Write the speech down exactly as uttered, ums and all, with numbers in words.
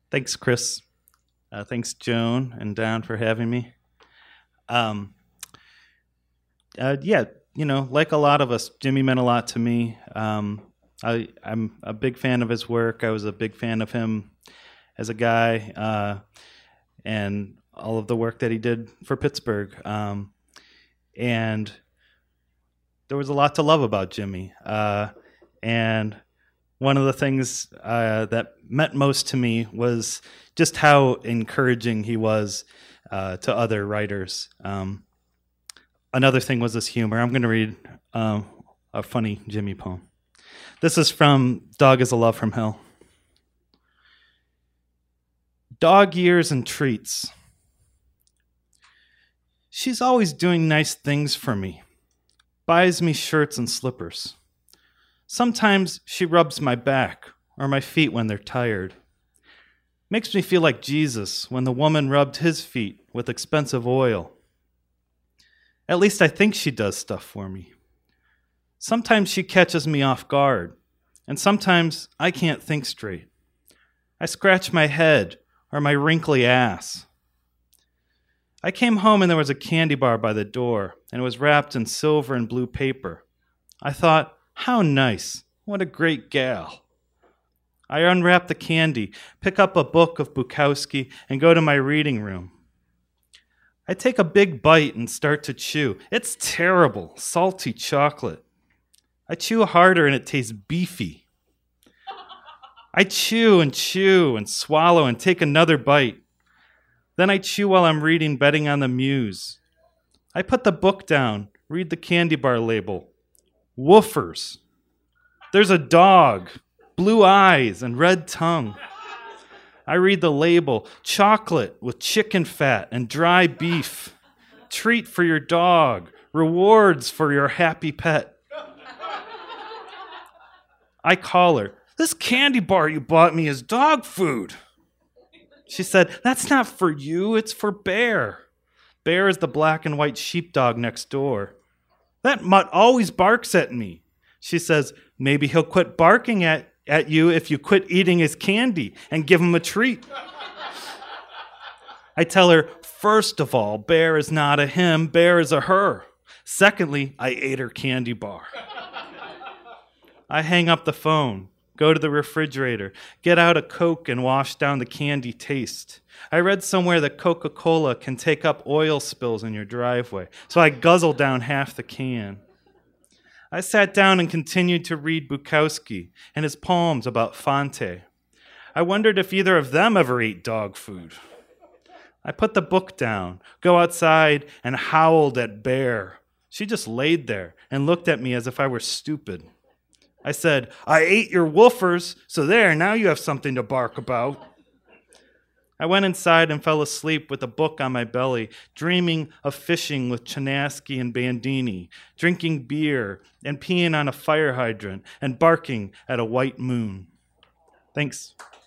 Thanks, Chris. Uh, thanks, Joan and Don, for having me. Um, uh, yeah, you know, like a lot of us, Jimmy meant a lot to me. Um, I, I'm a big fan of his work. I was a big fan of him as a guy, uh, and all of the work that he did for Pittsburgh. Um, and there was a lot to love about Jimmy. Uh, and one of the things uh, that meant most to me was just how encouraging he was uh, to other writers. Um, another thing was his humor. I'm going to read um, a funny Jimmy poem. This is from Dog is a Love from Hell. Dog years and treats. She's always doing nice things for me. Buys me shirts and slippers. Sometimes she rubs my back or my feet when they're tired. Makes me feel like Jesus when the woman rubbed his feet with expensive oil. At least I think she does stuff for me. Sometimes she catches me off guard, and sometimes I can't think straight. I scratch my head or my wrinkly ass. I came home and there was a candy bar by the door, and it was wrapped in silver and blue paper. I thought, how nice. What a great gal. I unwrap the candy, pick up a book of Bukowski, and go to my reading room. I take a big bite and start to chew. It's terrible, salty chocolate. I chew harder and it tastes beefy. I chew and chew and swallow and take another bite. Then I chew while I'm reading Betting on the Muse. I put the book down, read the candy bar label. Woofers. There's a dog, blue eyes and red tongue. I read the label, chocolate with chicken fat and dry beef. Treat for your dog, rewards for your happy pet. I call her, this candy bar you bought me is dog food. She said, that's not for you, it's for Bear. Bear is the black and white sheepdog next door. That mutt always barks at me. She says, maybe he'll quit barking at, at you if you quit eating his candy and give him a treat. I tell her, first of all, Bear is not a him, Bear is a her. Secondly, I ate her candy bar. I hang up the phone, go to the refrigerator, get out a Coke and wash down the candy taste. I read somewhere that Coca-Cola can take up oil spills in your driveway, so I guzzle down half the can. I sat down and continued to read Bukowski and his poems about Fante. I wondered if either of them ever ate dog food. I put the book down, go outside, and howled at Bear. She just laid there and looked at me as if I were stupid. I said, I ate your woofers, so there, now you have something to bark about. I went inside and fell asleep with a book on my belly, dreaming of fishing with Chinaski and Bandini, drinking beer and peeing on a fire hydrant and barking at a white moon. Thanks.